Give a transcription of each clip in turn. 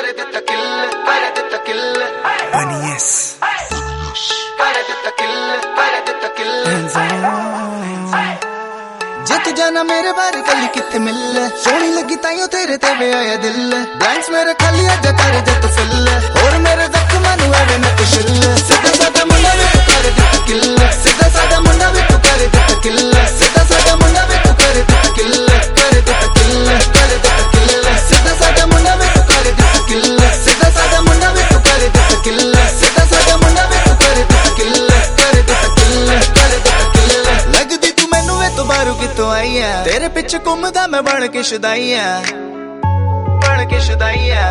कर ਦਿੱਤਾ ਕਿੱਲ ਕਰ ਦਿੱਤਾ ਕਿੱਲ Bunnies ਕਰ ਦਿੱਤਾ ਕਿੱਲ जे तू जाना मेरे बारे कली किथे मिल सोनी लगी ताइयों तेरे ते वे आया दिल ब्लाइंड्स मेरे खाली आजा कर जे तू फिल और मेरे जख्मां नु आवे ना तू शिल सीधा सादा मुंडा वे तू कर दिता किल सीधा सादा मुंडा वे तू कर दिता किल सीधा सादा मुंडा वे तू कर दिता किल कर दिता किल कर दिता किल सीधा सादा मुंडा वे तू कर दिता किल सीधा सादा मुंडा वे तू कर दिता किल सीधा सादा मुंडा वे तू कर दिता किल कर दिता किल कर दिता किल लगदी तू मैनू वे तो बारू कितों आई है तेरे पिछे घूमदा मैं बन के शुदाइया बन के शुदाइया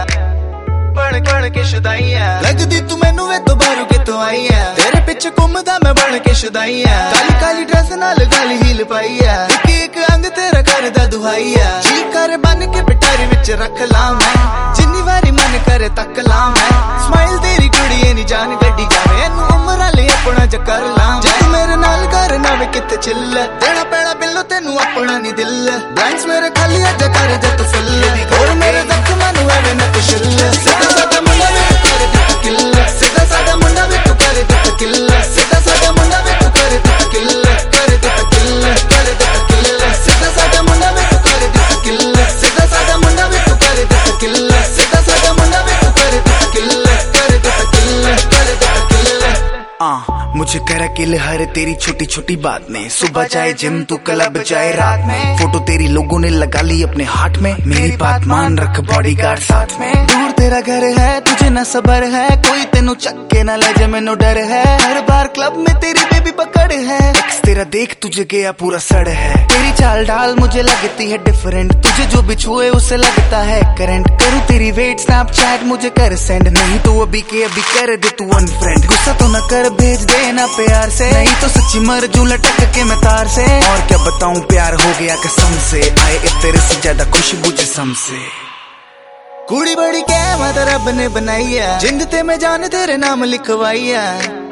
बन के शुदाइया लगदी तू मैनू वे तो बारू कितों आई है तेरे पिछे घूमदा मैं बन के शुदाइया काली काली ड्रेस नाल गाली हील पाई है एक अंग तेरा करदा दुहाइया जी कर बन के पिटारी विच रख ला मैं जिन्नी वारी मन करे तक ला मैं स्माइल तेरी कुड़िए नी जान गड्डी जावे एनू उमर ले अपना जकर ला जे तू मेरे नाल कर ना वे किते चिल देना पैना बिल्लो तेनू अपना नी दिल ब्लाइंड्स मेरे खाली अज कर जे तू फिल और मेरे जख्मां नु आवे ना तू शिल सीधा सादा मुंडा वे तू कर दिता किल सीधा सादा मुंडा वे तू कर दिता किल सीधा सादा मुंडा वे तू कर दिता किल कर दिता किल कर दिता किल सीधा सादा मुंडा वे तू कर दिता किल सीधा सादा मुंडा वे तू कर दिता किल सीधा सादा मुंडा वे तू कर दिता किल कर दिता किल कर दिता किल मुझे करा किल हर तेरी छोटी छोटी बात में सुबह चाहे जिम तू क्लब चाहे रात में फोटो तेरी लोगों ने लगा ली अपने हाथ में मेरी बात मान रख बॉडीगार्ड साथ में दूर तेरा घर है तुझे न सबर है कोई तेनू चक्के न ले जे मैनू डर है हर बार क्लब में तेरी बेबी पकड़ है एक्स तेरा देख तुझे गया पूरा सड़ है तेरी चाल ढाल मुझे लगती है डिफरेंट तुझे जो भी छुए उसे लगता है करंट करूँ तेरी वेट स्नैपचैट मुझे कर सेंड नहीं तो अभी के अभी कर दे तू अनफ्रेंड गुस्सा तो न कर भेज देना प्यार से नहीं तो सच्ची मर जू लटक के मैं तार से और क्या बताऊं प्यार हो गया कसम से आए इस तेरे से ज्यादा खुशबू जिस्म से कुड़ी बड़ी कहमत रब ने बनाई है जिंद ते मैं जान तेरे नाम लिखवाइया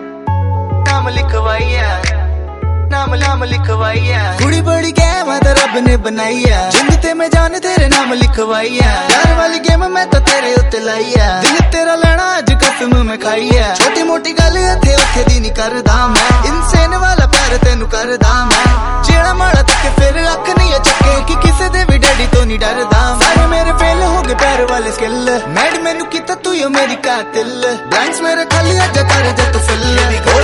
नाम लिखवाइया नाम लिखवाइया कुड़ी बड़ी कहमत रब ने बनाई है जिंद ते मैं जान तेरे नाम लिखवाइया यार वाली गेम मैं तो तेरे उत्ते लाइया दिल तेरा लेना अज कसम मैं खाइया छोटी मोटी गल इत्थे उत्थे दी नहीं करदा मैं इंसान वाला प्यार तेनू करदा मैं जेड़ा माड़ा तक फिर अख नहीं चके कि किसे दे भी डैडी तो नहीं डरदा सारे मेरे फेल हो गए प्यार वाले स्किल मैड मैनू कीता तू यो मेरी कातिल ब्लाइंड्स मेरे खाली अज कर जे तू फिल